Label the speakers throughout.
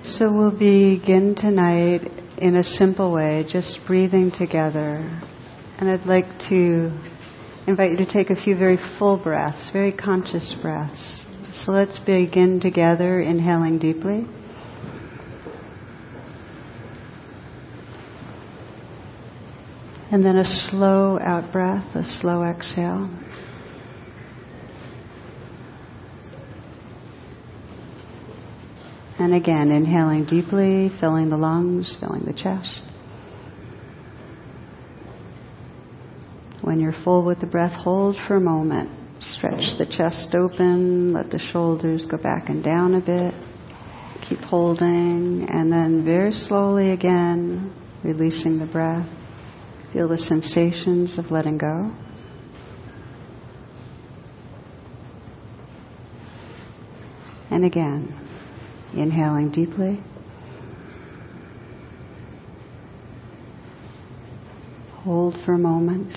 Speaker 1: So we'll begin tonight in a simple way, just breathing together. And I'd like to invite you to take a few very full breaths, very conscious breaths. So let's begin together, inhaling deeply. And then a slow out breath, a slow exhale. And again, inhaling deeply, filling the lungs, filling the chest. When you're full with the breath, hold for a moment. Stretch the chest open, let the shoulders go back and down a bit. Keep holding, and then very slowly again, releasing the breath. Feel the sensations of letting go. And again, inhaling deeply. Hold for a moment.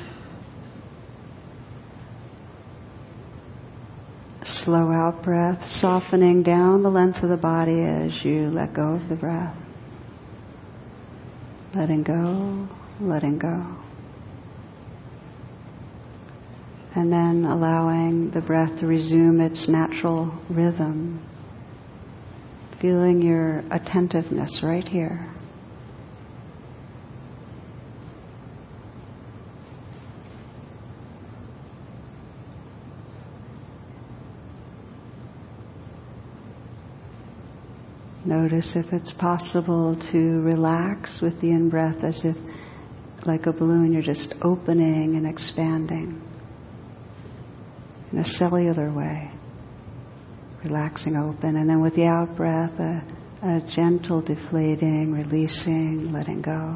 Speaker 1: Slow out breath, softening down the length of the body as you let go of the breath. Letting go, letting go. And then allowing the breath to resume its natural rhythm. Feeling your attentiveness right here. Notice if it's possible to relax with the in-breath as if, like a balloon, you're just opening and expanding in a cellular way. Relaxing open, and then with the out-breath, a gentle deflating, releasing, letting go.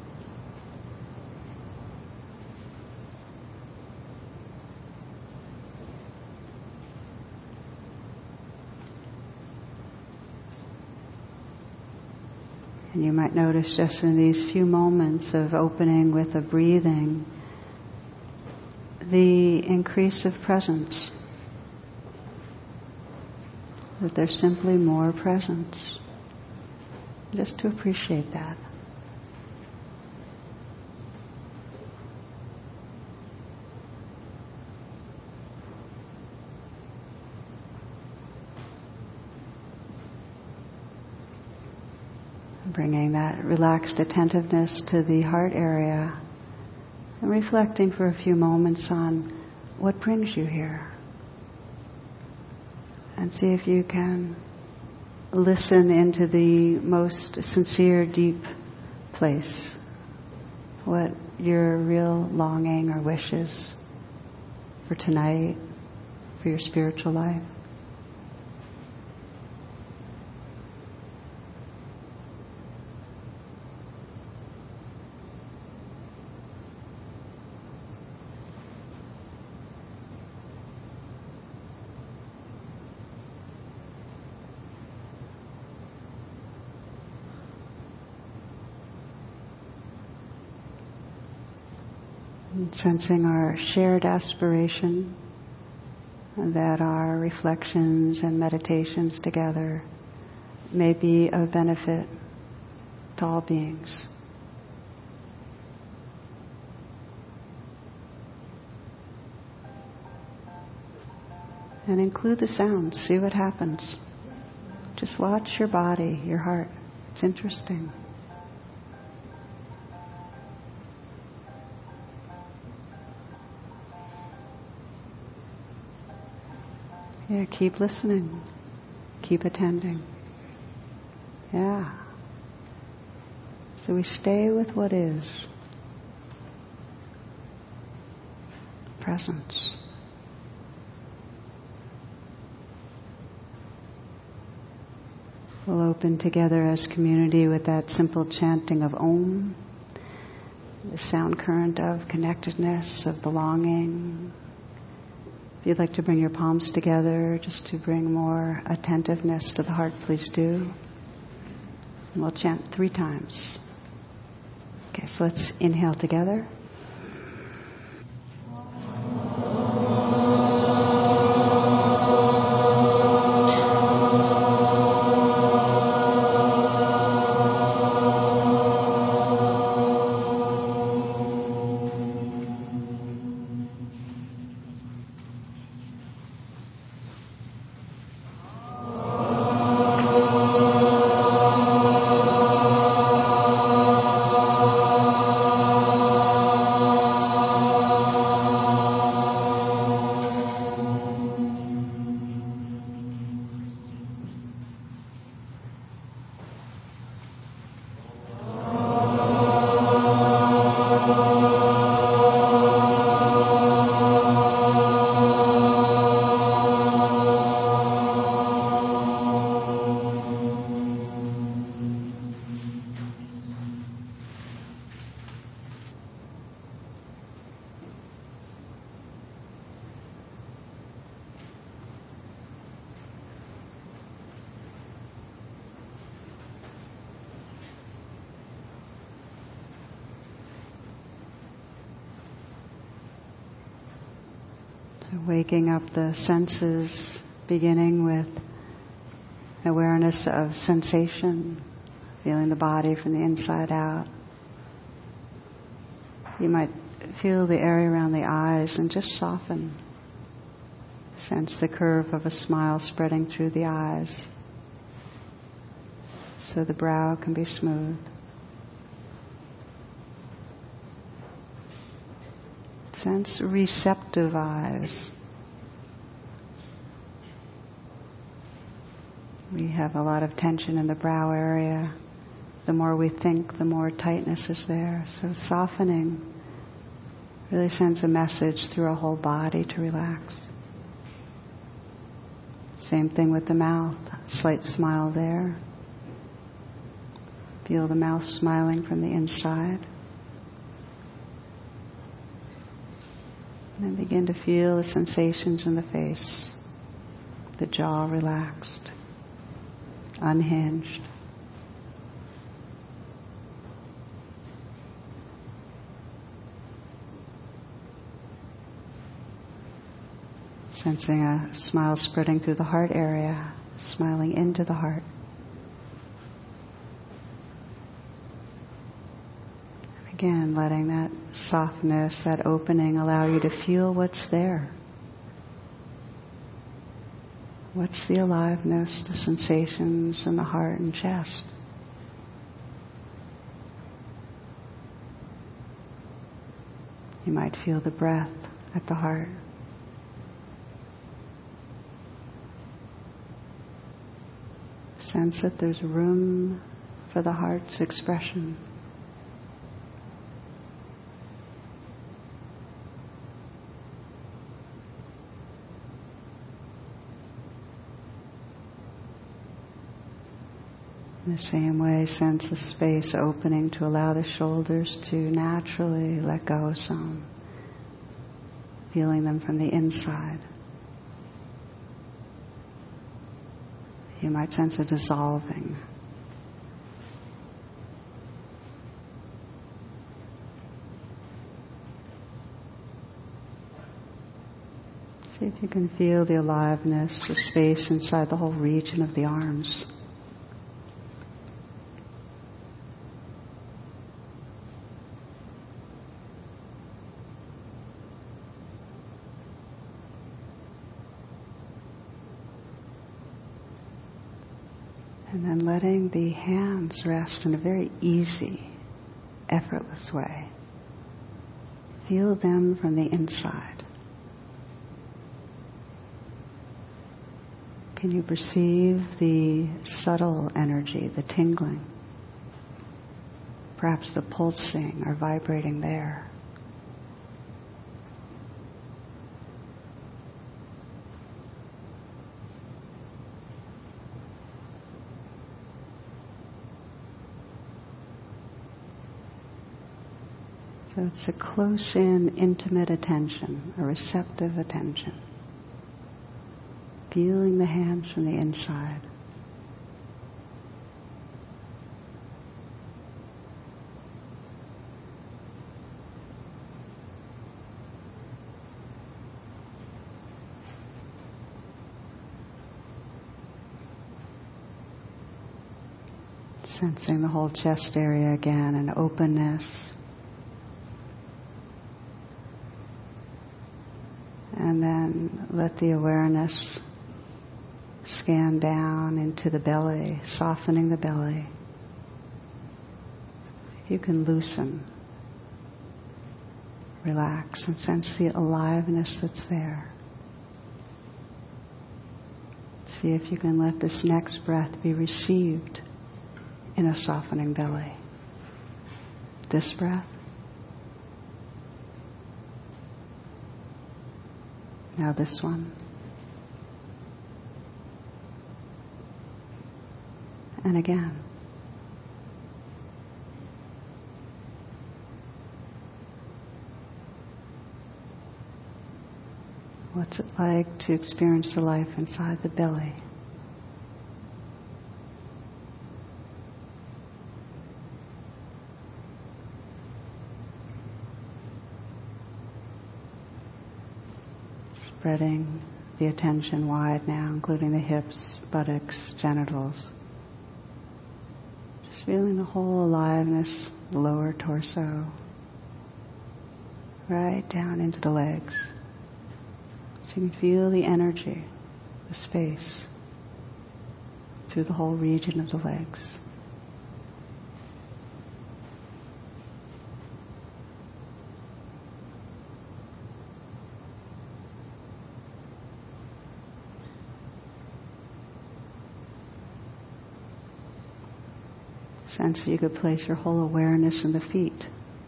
Speaker 1: And you might notice just in these few moments of opening with the breathing, the increase of presence. That there's simply more presence. Just to appreciate that. Bringing that relaxed attentiveness to the heart area and reflecting for a few moments on what brings you here. And see if you can listen into the most sincere, deep place. What your real longing or wishes for tonight, for your spiritual life. Sensing our shared aspiration that our reflections and meditations together may be of benefit to all beings. And include the sounds, see what happens. Just watch your body, your heart. It's interesting. Yeah, keep listening. Keep attending. Yeah. So we stay with what is. Presence. We'll open together as community with that simple chanting of Om, the sound current of connectedness, of belonging. If you'd like to bring your palms together just to bring more attentiveness to the heart, please do. And we'll chant 3 times. Okay, so let's inhale together. waking up the senses, beginning with awareness of sensation, feeling the body from the inside out. You might feel the area around the eyes and just soften. Sense the curve of a smile spreading through the eyes so the brow can be smooth. Sense receptive eyes. We have a lot of tension in the brow area. The more we think, the more tightness is there. So softening really sends a message through our whole body to relax. Same thing with the mouth. Slight smile there. Feel the mouth smiling from the inside. And then begin to feel the sensations in the face. The jaw relaxed, unhinged. Sensing a smile spreading through the heart area, smiling into the heart. Again, letting that softness, that opening allow you to feel what's there. What's the aliveness, the sensations in the heart and chest? You might feel the breath at the heart. Sense that there's room for the heart's expression. In the same way, sense the space opening to allow the shoulders to naturally let go of some, feeling them from the inside. You might sense a dissolving. See if you can feel the aliveness, the space inside the whole region of the arms. And then letting the hands rest in a very easy, effortless way. Feel them from the inside. Can you perceive the subtle energy, the tingling? Perhaps the pulsing or vibrating there. So it's a close-in, intimate attention, a receptive attention. Feeling the hands from the inside. Sensing the whole chest area again, an openness. And then let the awareness scan down into the belly, softening the belly. You can loosen, relax, and sense the aliveness that's there. See if you can let this next breath be received in a softening belly. This breath. Now this one. And again. What's it like to experience the life inside the belly? spreading the attention wide now, including the hips, buttocks, genitals. Just feeling the whole aliveness, the lower torso, right down into the legs. So you can feel the energy, the space, through the whole region of the legs. Sense that you could place your whole awareness in the feet.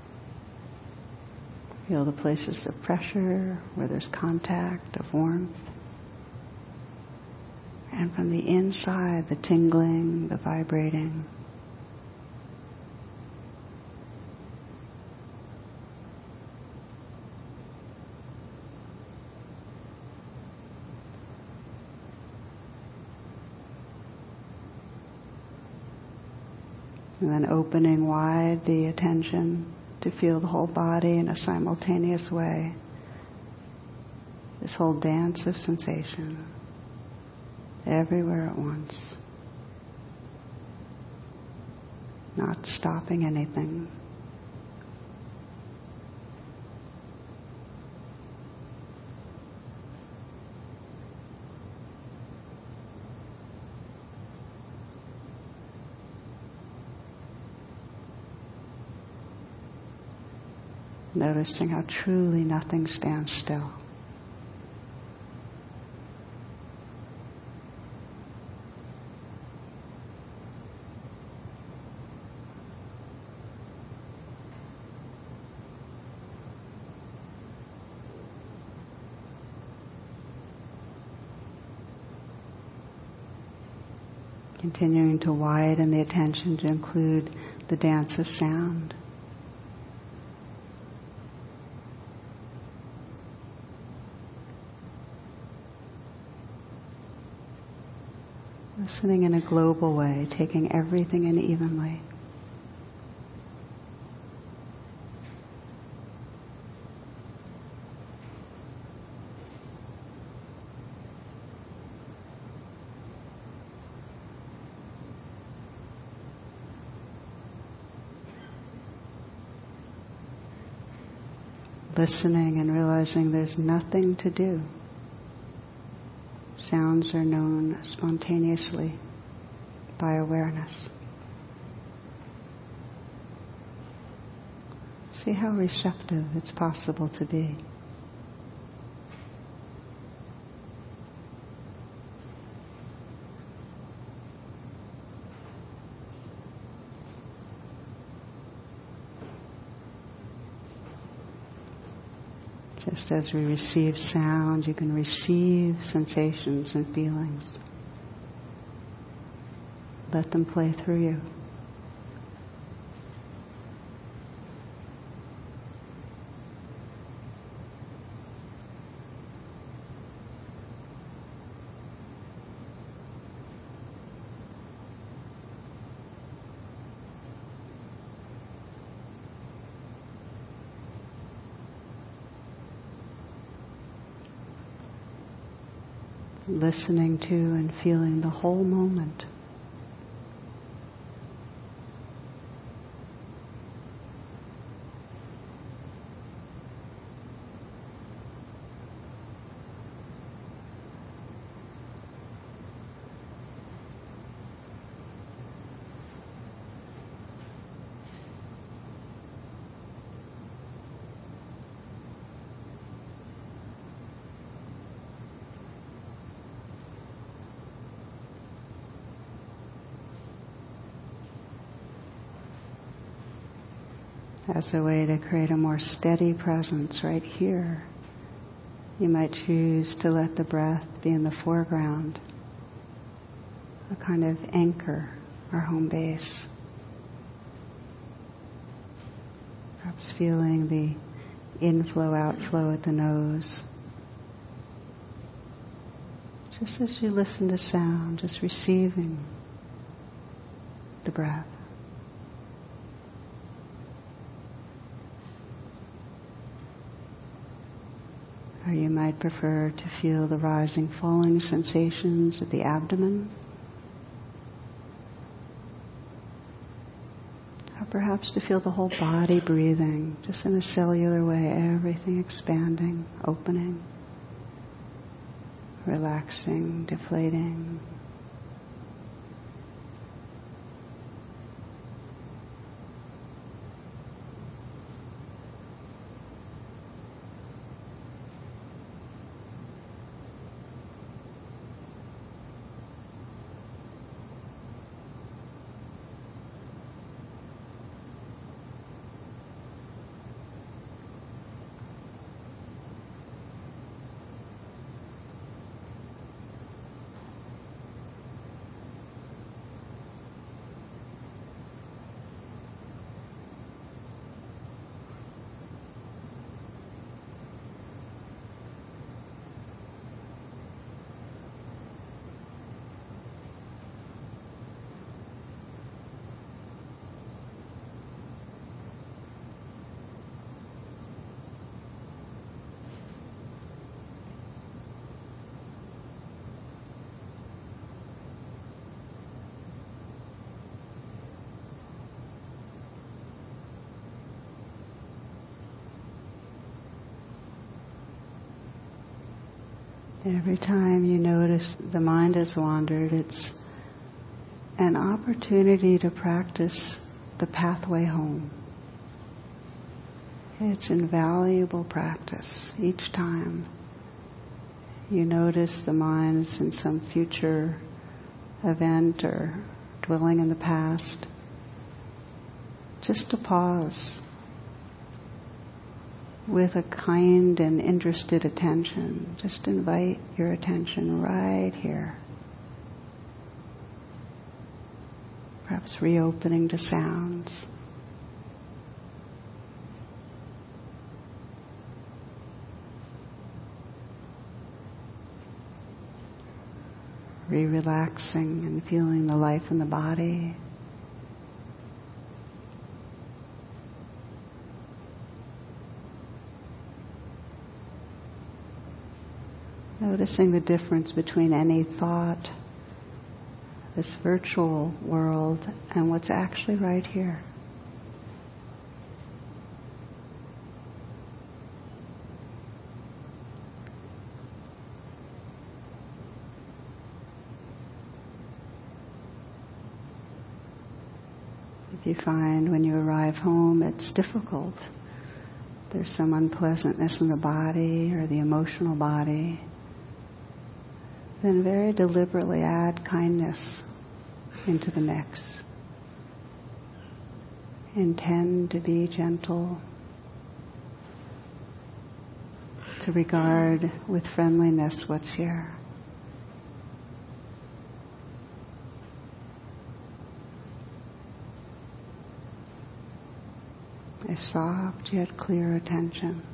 Speaker 1: Feel the places of pressure, where there's contact, of warmth. And from the inside, the tingling, the vibrating. And then opening wide the attention to feel the whole body in a simultaneous way. This whole dance of sensation, everywhere at once. Not stopping anything. Noticing how truly nothing stands still. Continuing to widen the attention to include the dance of sound. Listening in a global way, taking everything in evenly. Listening and realizing there's nothing to do. Sounds are known spontaneously by awareness. See how receptive it's possible to be. Just as we receive sound, you can receive sensations and feelings. Let them play through you. Listening to and feeling the whole moment. As a way to create a more steady presence right here, you might choose to let the breath be in the foreground, a kind of anchor or home base. Perhaps feeling the inflow, outflow at the nose. Just as you listen to sound, just receiving the breath. Or you might prefer to feel the rising, falling sensations of the abdomen. Or perhaps to feel the whole body breathing, just in a cellular way, everything expanding, opening, relaxing, deflating. Every time you notice the mind has wandered, it's an opportunity to practice the pathway home. It's invaluable practice. Each time you notice the mind's in some future event or dwelling in the past, just to pause with a kind and interested attention. Just invite your attention right here. Perhaps reopening to sounds. Relaxing and feeling the life in the body. Noticing the difference between any thought, this virtual world, and what's actually right here. If you find when you arrive home it's difficult, there's some unpleasantness in the body or the emotional body, then very deliberately add kindness into the mix. Intend to be gentle, to regard with friendliness what's here. A soft yet clear attention.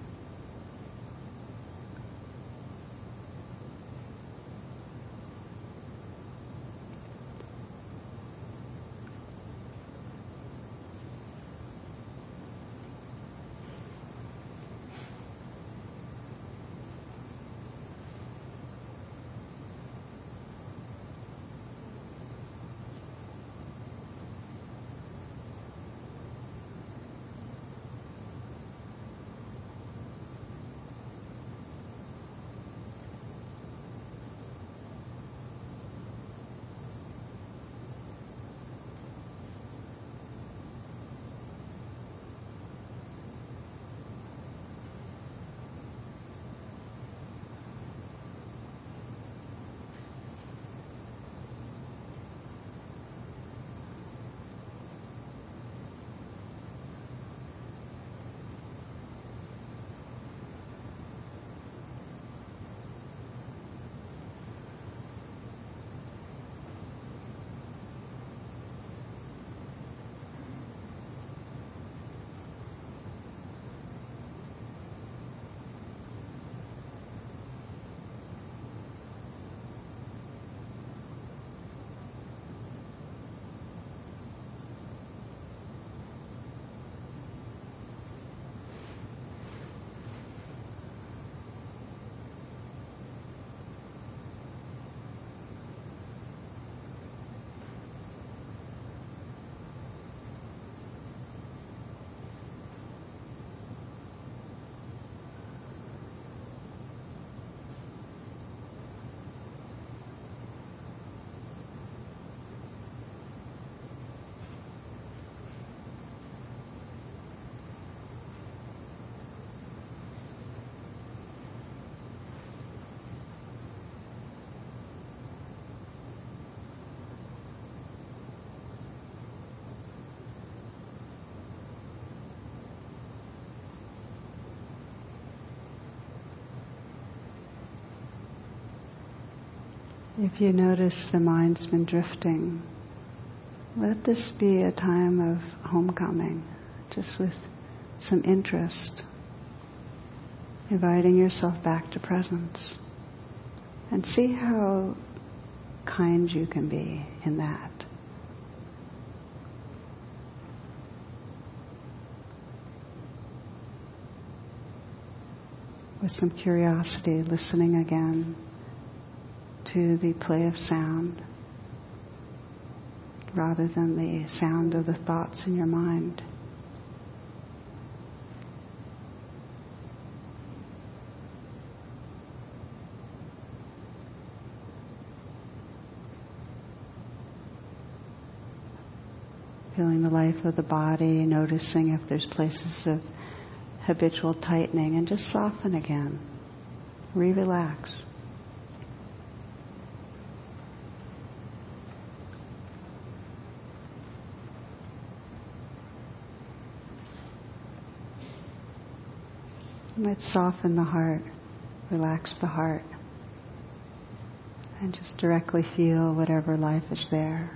Speaker 1: If you notice the mind's been drifting, let this be a time of homecoming, just with some interest, inviting yourself back to presence. And see how kind you can be in that. With some curiosity, listening again to the play of sound rather than the sound of the thoughts in your mind. Feeling the life of the body, noticing if there's places of habitual tightening, and just soften again. Relax. Let's soften the heart, relax the heart, and just directly feel whatever life is there.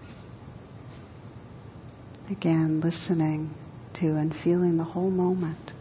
Speaker 1: Again, listening to and feeling the whole moment.